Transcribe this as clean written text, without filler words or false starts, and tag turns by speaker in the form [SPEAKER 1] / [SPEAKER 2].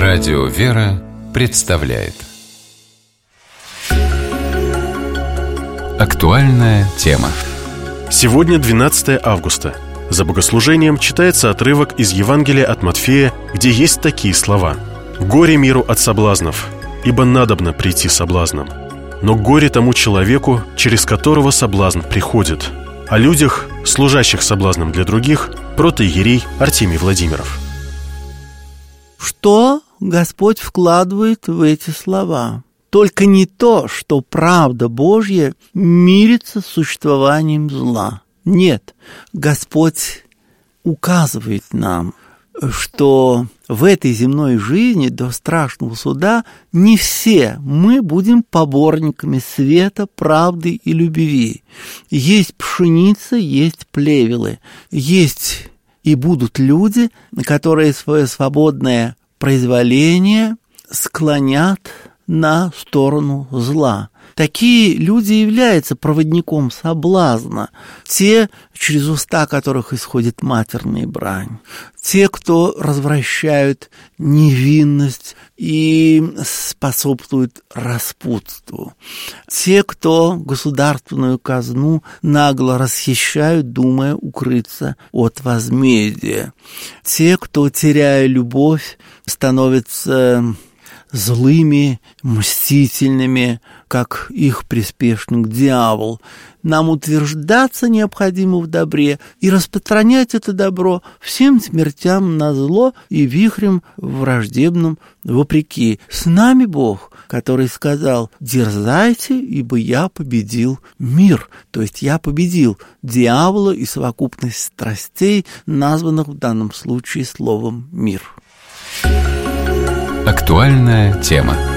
[SPEAKER 1] Радио «Вера» представляет актуальная тема.
[SPEAKER 2] Сегодня 12 августа. За богослужением читается отрывок из Евангелия от Матфея, где есть такие слова: «Горе миру от соблазнов, ибо надобно прийти соблазном. Но горе тому человеку, через которого соблазн приходит». О людях, служащих соблазном для других, протоиерей Артемий Владимиров.
[SPEAKER 3] Что Господь вкладывает в эти слова? Только не то, что правда Божья мирится с существованием зла. Нет, Господь указывает нам, что в этой земной жизни до страшного суда не все мы будем поборниками света, правды и любви. Есть пшеница, есть плевелы, есть и будут люди, которые свое свободное произволение склонят на сторону зла. Такие люди являются проводником соблазна. Те, через уста которых исходит матерная брань. Те, кто развращают невинность и способствуют распутству. Те, кто государственную казну нагло расхищают, думая укрыться от возмездия. Те, кто, теряя любовь, становятся злыми, мстительными, как их приспешник дьявол. Нам утверждаться необходимо в добре и распространять это добро всем смертям на зло и вихрем враждебным вопреки. С нами Бог, который сказал: «Дерзайте, ибо я победил мир». То есть я победил дьявола и совокупность страстей, названных в данном случае словом «мир».
[SPEAKER 1] Актуальная тема.